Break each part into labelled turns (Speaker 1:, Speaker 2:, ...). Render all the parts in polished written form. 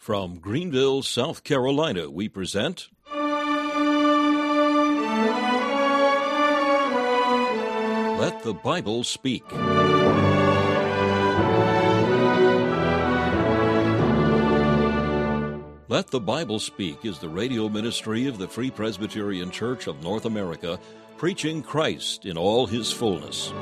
Speaker 1: From Greenville, South Carolina, we present Let the Bible Speak. Let the Bible Speak is the radio ministry of the Free Presbyterian Church of North America, preaching Christ in all His fullness.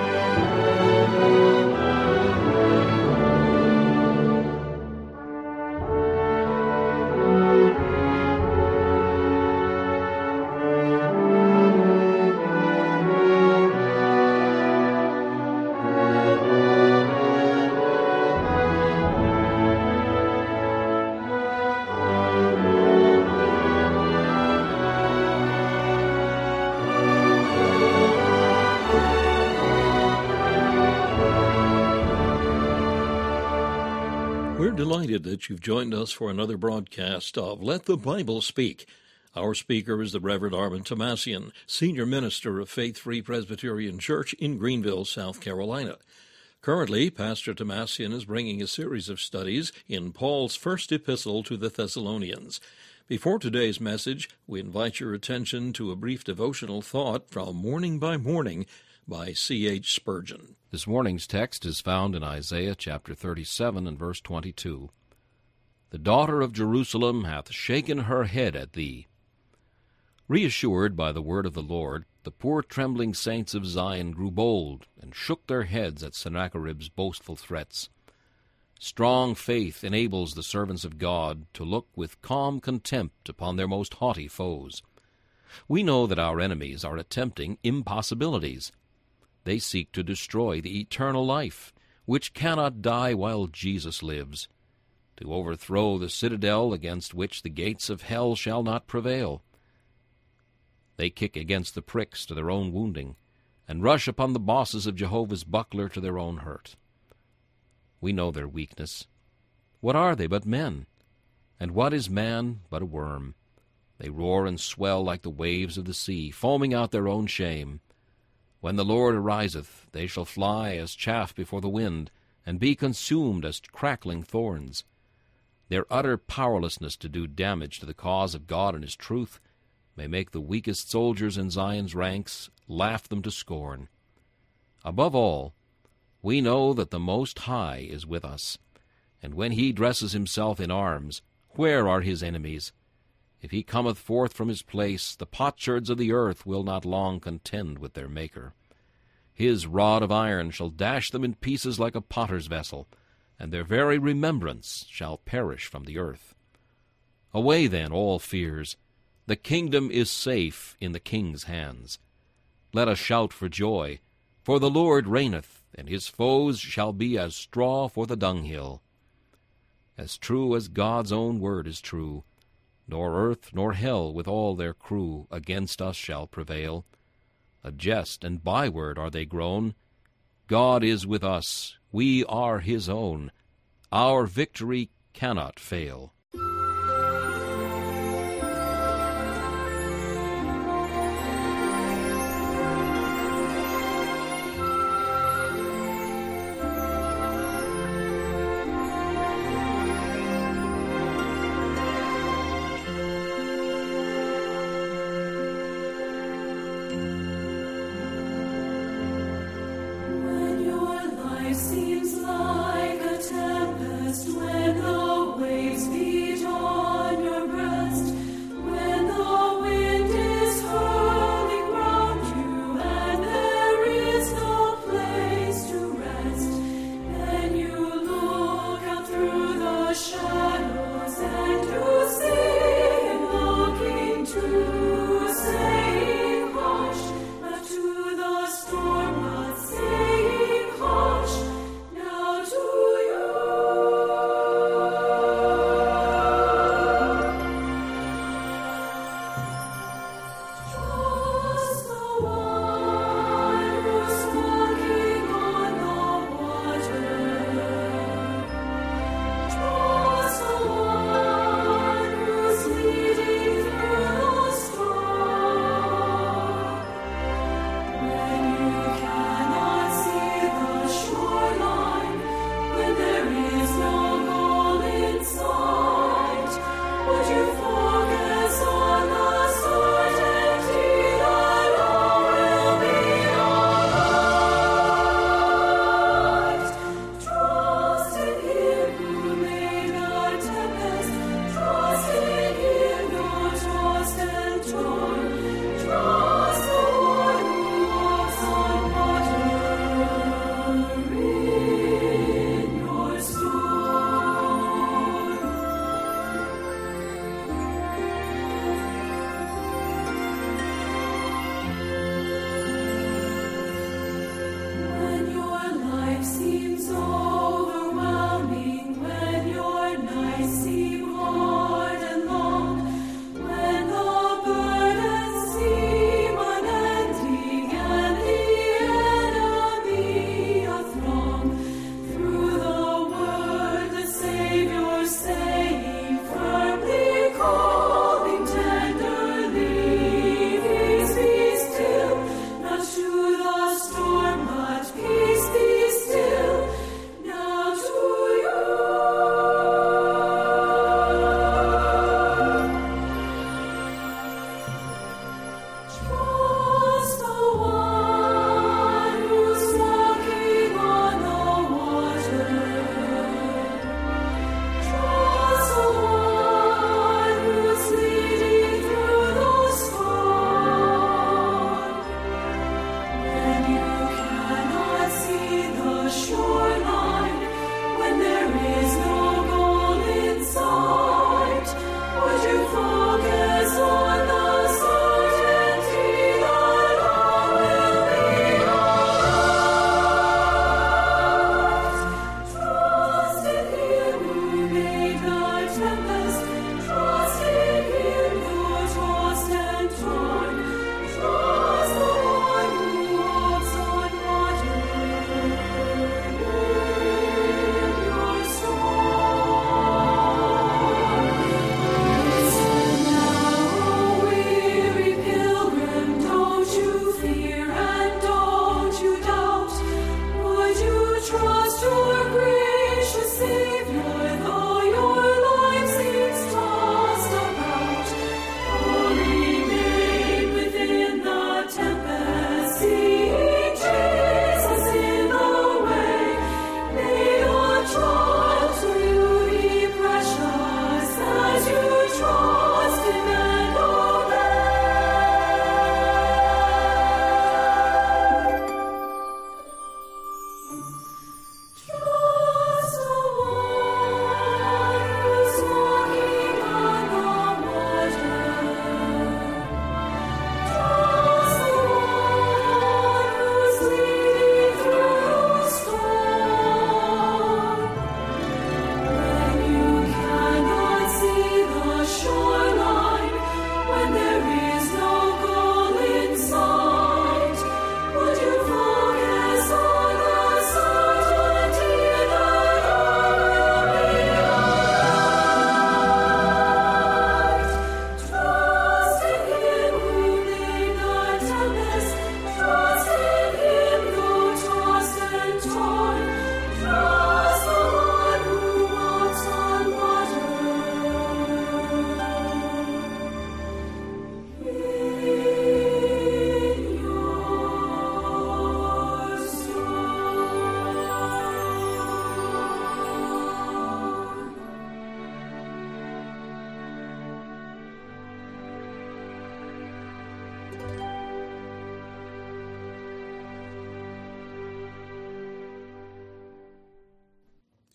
Speaker 1: We're delighted that you've joined us for another broadcast of Let the Bible Speak. Our speaker is the Reverend Armin Tomasian, Senior Minister of Faith Free Presbyterian Church in Greenville, South Carolina. Currently, Pastor Tomasian is bringing a series of studies in Paul's first epistle to the Thessalonians. Before today's message, we invite your attention to a brief devotional thought from Morning by Morning by C.H. Spurgeon.
Speaker 2: This morning's text is found in Isaiah chapter 37 and verse 22. The daughter of Jerusalem hath shaken her head at thee. Reassured by the word of the Lord, the poor trembling saints of Zion grew bold and shook their heads at Sennacherib's boastful threats. Strong faith enables the servants of God to look with calm contempt upon their most haughty foes. We know that our enemies are attempting impossibilities. They seek to destroy the eternal life, which cannot die while Jesus lives, to overthrow the citadel against which the gates of hell shall not prevail. They kick against the pricks to their own wounding, and rush upon the bosses of Jehovah's buckler to their own hurt. We know their weakness. What are they but men? And what is man but a worm? They roar and swell like the waves of the sea, foaming out their own shame. When the Lord ariseth, they shall fly as chaff before the wind, and be consumed as crackling thorns. Their utter powerlessness to do damage to the cause of God and His truth may make the weakest soldiers in Zion's ranks laugh them to scorn. Above all, we know that the Most High is with us, and when He dresses Himself in arms, where are His enemies? If He cometh forth from His place, the potsherds of the earth will not long contend with their Maker. His rod of iron shall dash them in pieces like a potter's vessel, and their very remembrance shall perish from the earth. Away then all fears. The kingdom is safe in the King's hands. Let us shout for joy, for the Lord reigneth, and His foes shall be as straw for the dunghill. As true as God's own word is true, nor earth nor hell with all their crew against us shall prevail. A jest and byword are they grown. God is with us, we are His own. Our victory cannot fail.
Speaker 3: Seems like a tempest when the waves beat.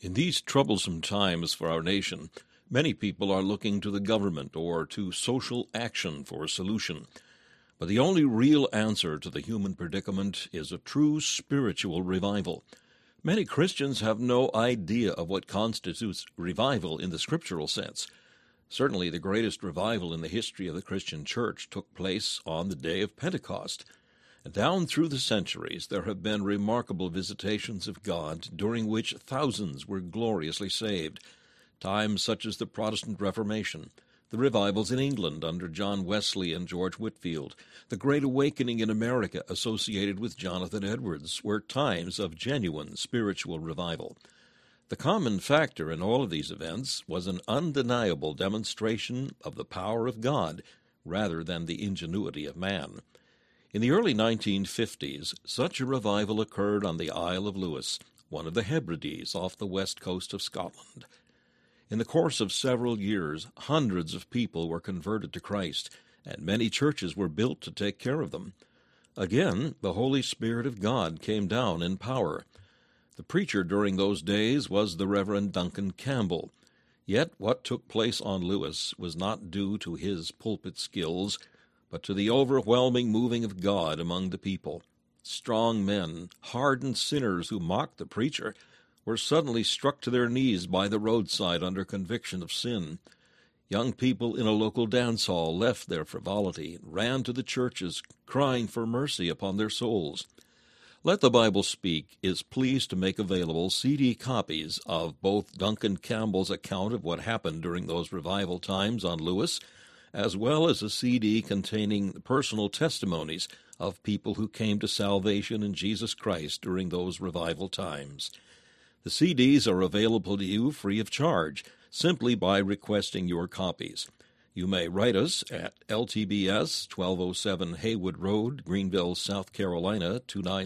Speaker 1: In these troublesome times for our nation, many people are looking to the government or to social action for a solution. But the only real answer to the human predicament is a true spiritual revival. Many Christians have no idea of what constitutes revival in the scriptural sense. Certainly the greatest revival in the history of the Christian church took place on the day of Pentecost. Down through the centuries, there have been remarkable visitations of God, during which thousands were gloriously saved. Times such as the Protestant Reformation, the revivals in England under John Wesley and George Whitefield, the Great Awakening in America associated with Jonathan Edwards, were times of genuine spiritual revival. The common factor in all of these events was an undeniable demonstration of the power of God rather than the ingenuity of man. In the early 1950s, such a revival occurred on the Isle of Lewis, one of the Hebrides off the west coast of Scotland. In the course of several years, hundreds of people were converted to Christ, and many churches were built to take care of them. Again, the Holy Spirit of God came down in power. The preacher during those days was the Reverend Duncan Campbell. Yet what took place on Lewis was not due to his pulpit skills, but to the overwhelming moving of God among the people. Strong men, hardened sinners who mocked the preacher, were suddenly struck to their knees by the roadside under conviction of sin. Young people in a local dance hall left their frivolity and ran to the churches, crying for mercy upon their souls. Let the Bible Speak is pleased to make available CD copies of both Duncan Campbell's account of what happened during those revival times on Lewis, as well as a CD containing personal testimonies of people who came to salvation in Jesus Christ during those revival times. The CDs are available to you free of charge, simply by requesting your copies. You may write us at LTBS 1207 Haywood Road, Greenville, South Carolina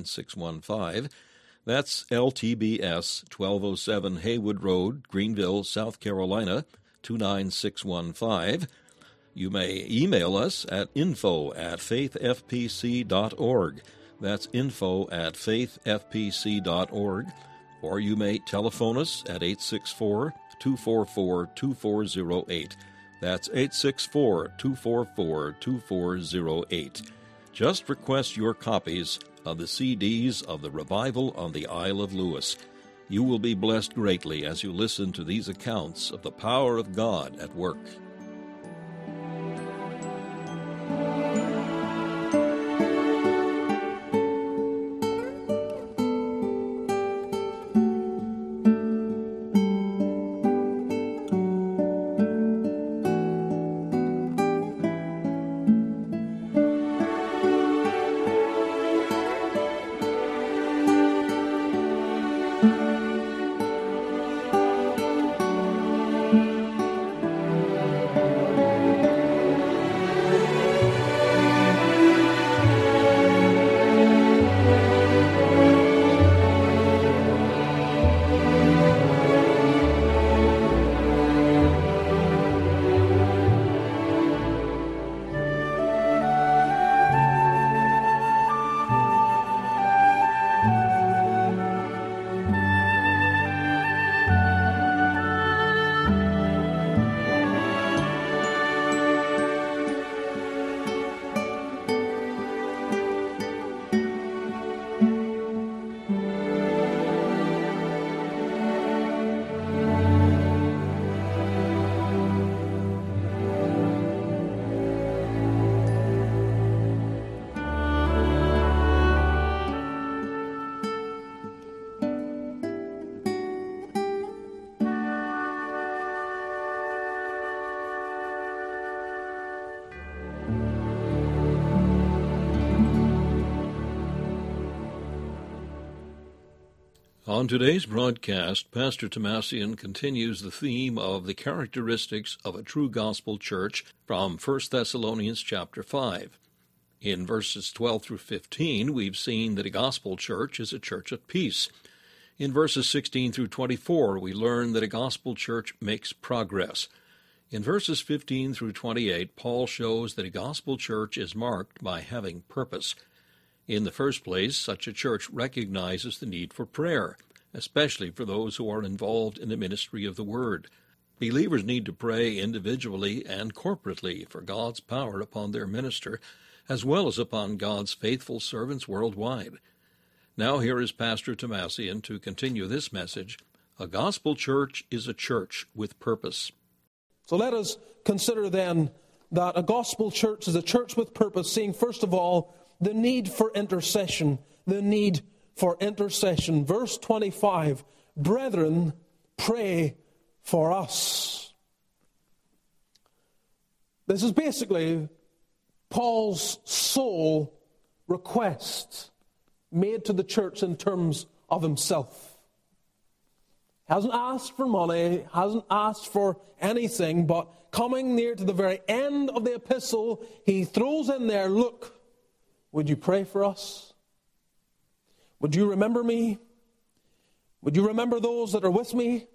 Speaker 1: 29615. That's LTBS 1207 Haywood Road, Greenville, South Carolina 29615. You may email us at info@faithfpc.org. That's info@faithfpc.org. Or you may telephone us at 864-244-2408. That's 864-244-2408. Just request your copies of the CDs of the Revival on the Isle of Lewis. You will be blessed greatly as you listen to these accounts of the power of God at work. On today's broadcast, Pastor Tomasian continues the theme of the characteristics of a true gospel church from 1 Thessalonians chapter 5. In verses 12 through 15, we've seen that a gospel church is a church of peace. In verses 16 through 24, we learn that a gospel church makes progress. In verses 15 through 28, Paul shows that a gospel church is marked by having purpose. In the first place, such a church recognizes the need for prayer. especially for those who are involved in the ministry of the Word. Believers need to pray individually and corporately for God's power upon their minister, as well as upon God's faithful servants worldwide. Now here is Pastor Tomasian to continue this message. A gospel church is a church with purpose.
Speaker 3: So let us consider then that a gospel church is a church with purpose, seeing first of all the need for intercession. The need for intercession. Verse 25, brethren, pray for us. This is basically Paul's sole request made to the church in terms of himself. He hasn't asked for money, hasn't asked for anything, but coming near to the very end of the epistle, he throws in there, look, would you pray for us? Would you remember me? Would you remember those that are with me?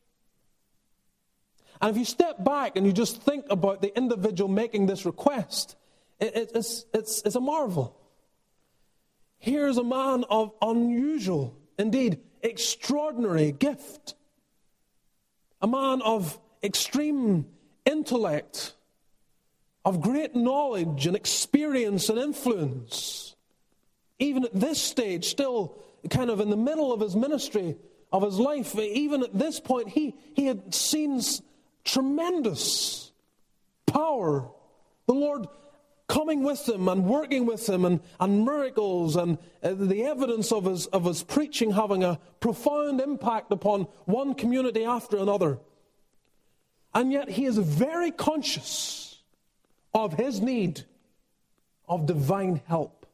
Speaker 3: And if you step back and you just think about the individual making this request, it's a marvel. Here's a man of unusual, indeed extraordinary gift. A man of extreme intellect, of great knowledge and experience and influence. Even at this stage, still kind of in the middle of his ministry, of his life, even at this point, he had seen tremendous power. The Lord coming with him and working with him, and miracles, and the evidence of his preaching having a profound impact upon one community after another. And yet he is very conscious of his need of divine help.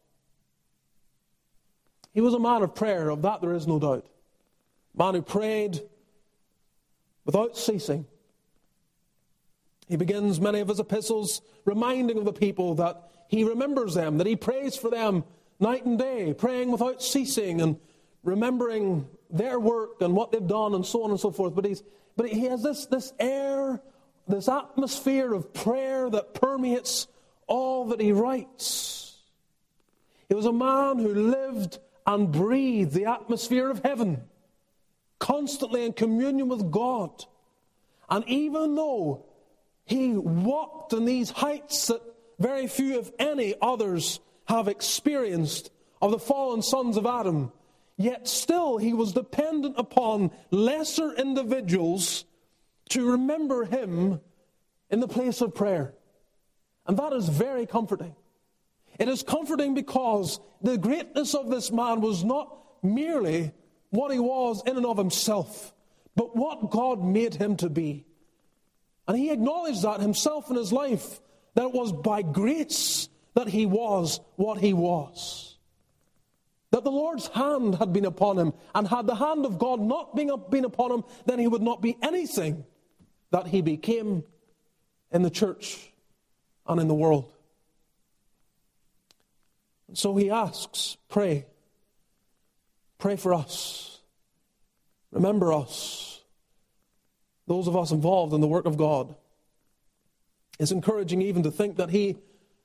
Speaker 3: He was a man of prayer, of that there is no doubt. A man who prayed without ceasing. He begins many of his epistles reminding of the people that he remembers them, that he prays for them night and day, praying without ceasing and remembering their work and what they've done and so on and so forth. But he has this air, this atmosphere of prayer that permeates all that he writes. He was a man who lived and breathed the atmosphere of heaven, constantly in communion with God. And even though he walked in these heights that very few, if any, others have experienced of the fallen sons of Adam, yet still he was dependent upon lesser individuals to remember him in the place of prayer. And that is very comforting. It is comforting because the greatness of this man was not merely what he was in and of himself, but what God made him to be. And he acknowledged that himself in his life, that it was by grace that he was what he was. That the Lord's hand had been upon him, and had the hand of God not been upon him, then he would not be anything that he became in the church and in the world. And so he asks, pray. Pray for us. Remember us. Those of us involved in the work of God. It's encouraging even to think that he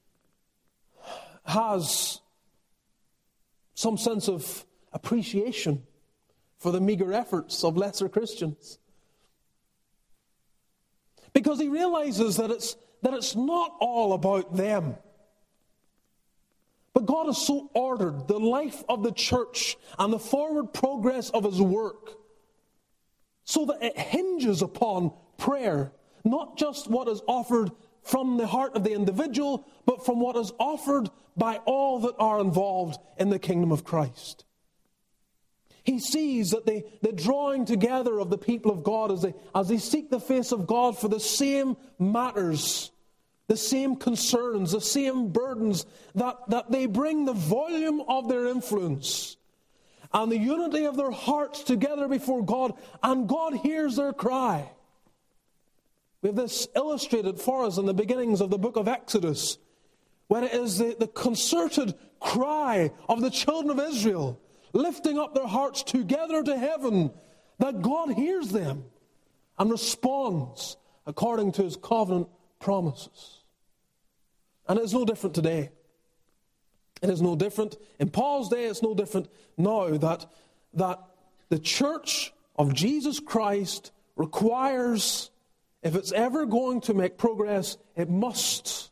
Speaker 3: has some sense of appreciation for the meager efforts of lesser Christians. Because he realizes that it's not all about them. But God has so ordered the life of the church and the forward progress of his work so that it hinges upon prayer, not just what is offered from the heart of the individual, but from what is offered by all that are involved in the kingdom of Christ. He sees that the drawing together of the people of God as they seek the face of God for the same matters, the same concerns, the same burdens, that they bring the volume of their influence and the unity of their hearts together before God, and God hears their cry. We have this illustrated for us in the beginnings of the book of Exodus, when it is the concerted cry of the children of Israel, lifting up their hearts together to heaven, that God hears them and responds according to his covenant promises. And it is no different today. It is no different. In Paul's day, it's no different now that the church of Jesus Christ requires, if it's ever going to make progress, it must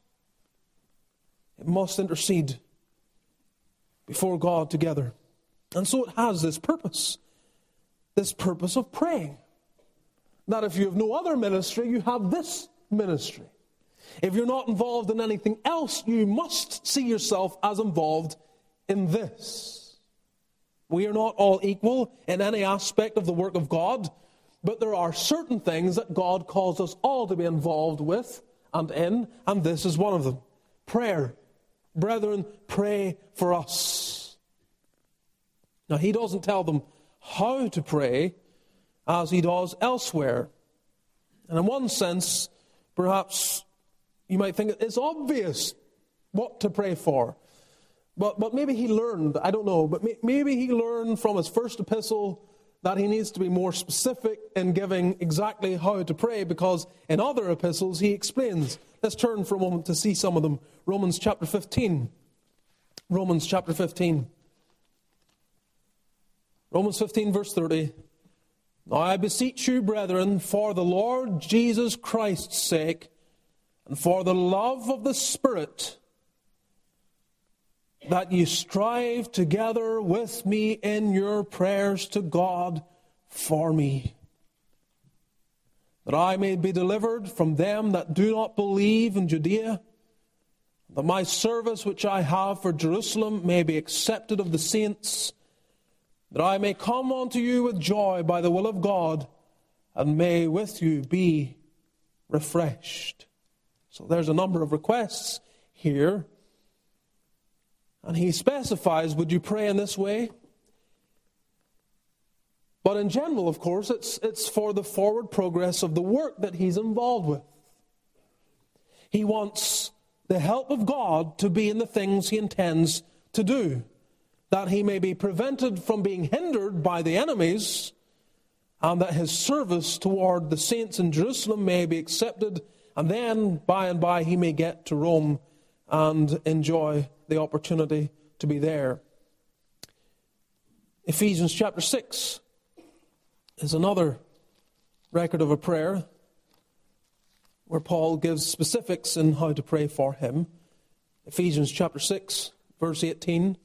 Speaker 3: intercede before God together. And so it has this purpose of praying. That if you have no other ministry, you have this ministry. If you're not involved in anything else, you must see yourself as involved in this. We are not all equal in any aspect of the work of God, but there are certain things that God calls us all to be involved with and in, and this is one of them. Prayer. Brethren, pray for us. Now, he doesn't tell them how to pray as he does elsewhere. And in one sense, perhaps you might think it's obvious what to pray for. But maybe he learned, I don't know, but maybe he learned from his first epistle that he needs to be more specific in giving exactly how to pray, because in other epistles he explains. Let's turn for a moment to see some of them. Romans chapter 15. Romans chapter 15. Romans 15 verse 30. Now I beseech you, brethren, for the Lord Jesus Christ's sake, and for the love of the Spirit, that you strive together with me in your prayers to God for me, that I may be delivered from them that do not believe in Judea, that my service which I have for Jerusalem may be accepted of the saints, that I may come unto you with joy by the will of God, and may with you be refreshed. So there's a number of requests here. And he specifies, would you pray in this way? But in general, of course, it's for the forward progress of the work that he's involved with. He wants the help of God to be in the things he intends to do, that he may be prevented from being hindered by the enemies, and that his service toward the saints in Jerusalem may be accepted, and then by and by he may get to Rome and enjoy the opportunity to be there. Ephesians chapter 6 is another record of a prayer where Paul gives specifics in how to pray for him. Ephesians chapter 6, verse 18.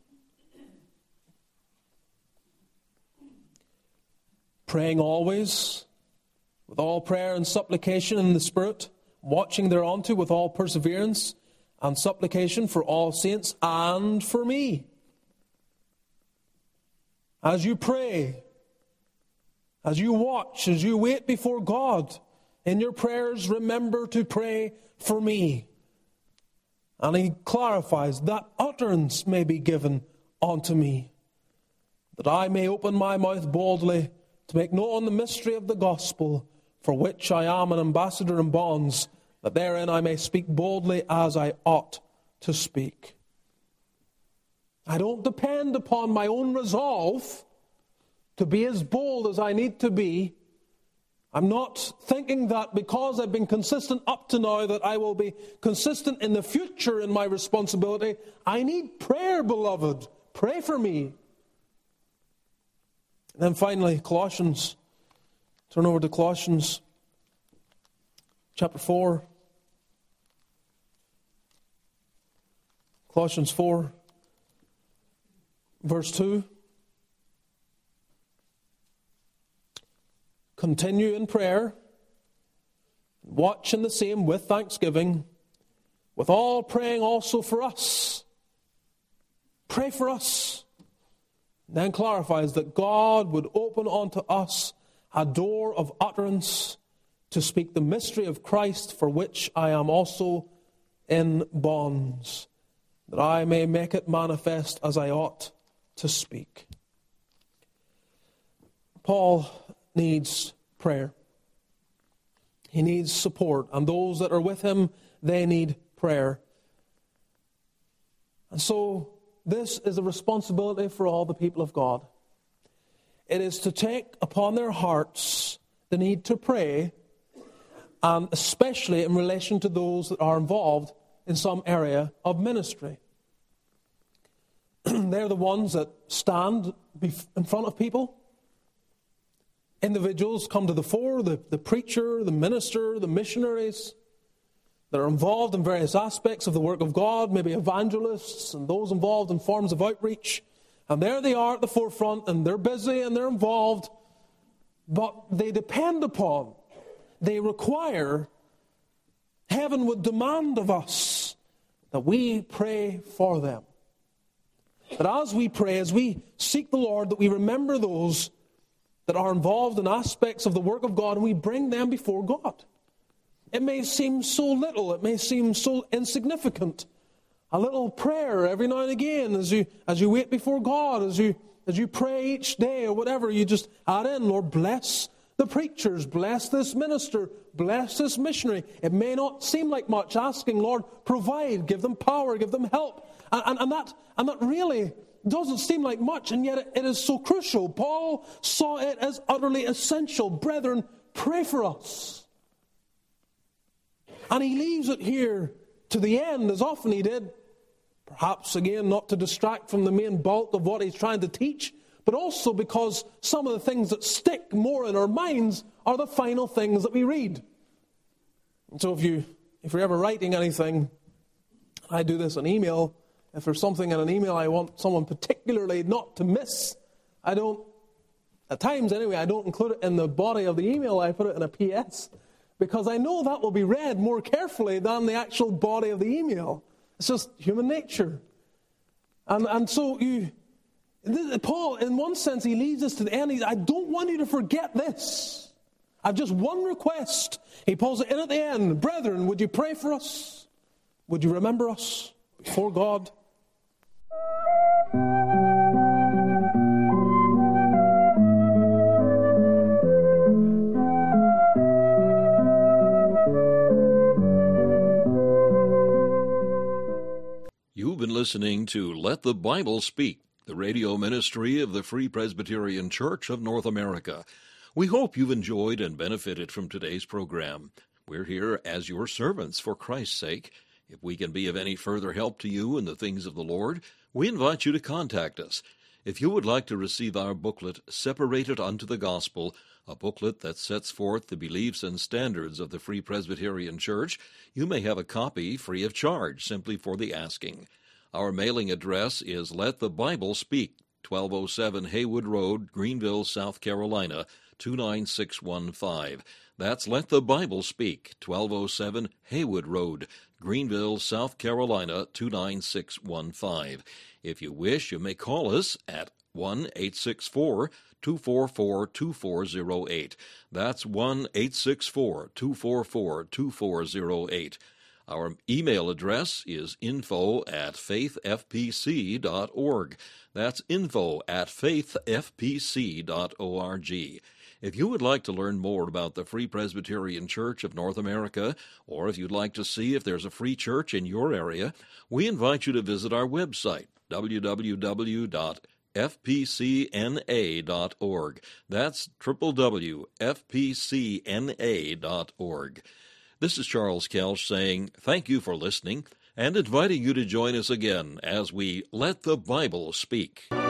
Speaker 3: Praying always, with all prayer and supplication in the Spirit, watching thereunto with all perseverance and supplication for all saints and for me. As you pray, as you watch, as you wait before God, in your prayers, remember to pray for me. And he clarifies that utterance may be given unto me, that I may open my mouth boldly to make known the mystery of the gospel, for which I am an ambassador in bonds, that therein I may speak boldly as I ought to speak. I don't depend upon my own resolve to be as bold as I need to be. I'm not thinking that because I've been consistent up to now that I will be consistent in the future in my responsibility. I need prayer, beloved. Pray for me. And then finally, Colossians. Turn over to Colossians chapter 4. Colossians 4, verse 2. Continue in prayer, watch in the same with thanksgiving, with all praying also for us. Pray for us. And then clarifies that God would open unto us a door of utterance to speak the mystery of Christ, for which I am also in bonds, that I may make it manifest as I ought to speak. Paul needs prayer. He needs support. And those that are with him, they need prayer. And so this is a responsibility for all the people of God. It is to take upon their hearts the need to pray, and especially in relation to those that are involved in some area of ministry. They're the ones that stand in front of people. individuals come to the fore, the preacher, the minister, the missionaries that are involved in various aspects of the work of God, maybe evangelists and those involved in forms of outreach. And there they are at the forefront, and they're busy and they're involved. But they depend upon, they require, heaven would demand of us that we pray for them. That as we pray, as we seek the Lord, that we remember those that are involved in aspects of the work of God, and we bring them before God. It may seem so little, it may seem so insignificant. A little prayer every now and again as you wait before God, as you pray each day or whatever, you just add in, Lord, bless the preachers, bless this minister, bless this missionary. It may not seem like much, asking, Lord, provide, give them power, give them help. And that really doesn't seem like much, and yet it is so crucial. Paul saw it as utterly essential. Brethren, pray for us. And he leaves it here to the end, as often he did. Perhaps, again, not to distract from the main bulk of what he's trying to teach, but also because some of the things that stick more in our minds are the final things that we read. And so if you're ever writing anything, I do this in email. If there's something in an email I want someone particularly not to miss, at times anyway, I don't include it in the body of the email. I put it in a PS, because I know that will be read more carefully than the actual body of the email. It's just human nature. And so Paul, in one sense, he leads us to the end. I don't want you to forget this. I've just one request. He pulls it in at the end. Brethren, would you pray for us? Would you remember us before God?
Speaker 1: You've been listening to Let the Bible Speak, the radio ministry of the Free Presbyterian Church of North America. We hope you've enjoyed and benefited from today's program. We're here as your servants for Christ's sake. If we can be of any further help to you in the things of the Lord, we invite you to contact us. If you would like to receive our booklet, Separated Unto the Gospel, a booklet that sets forth the beliefs and standards of the Free Presbyterian Church, you may have a copy free of charge, simply for the asking. Our mailing address is Let the Bible Speak, 1207 Haywood Road, Greenville, South Carolina, 29615. That's Let the Bible Speak, 1207 Haywood Road, Greenville, South Carolina, 29615. If you wish, you may call us at 1-864-244-2408. That's 1-864-244-2408. Our email address is info@faithfpc.org. That's info@faithfpc.org. If you would like to learn more about the Free Presbyterian Church of North America, or if you'd like to see if there's a free church in your area, we invite you to visit our website, www.fpcna.org. That's www.fpcna.org. This is Charles Kelch saying thank you for listening and inviting you to join us again as we Let the Bible Speak.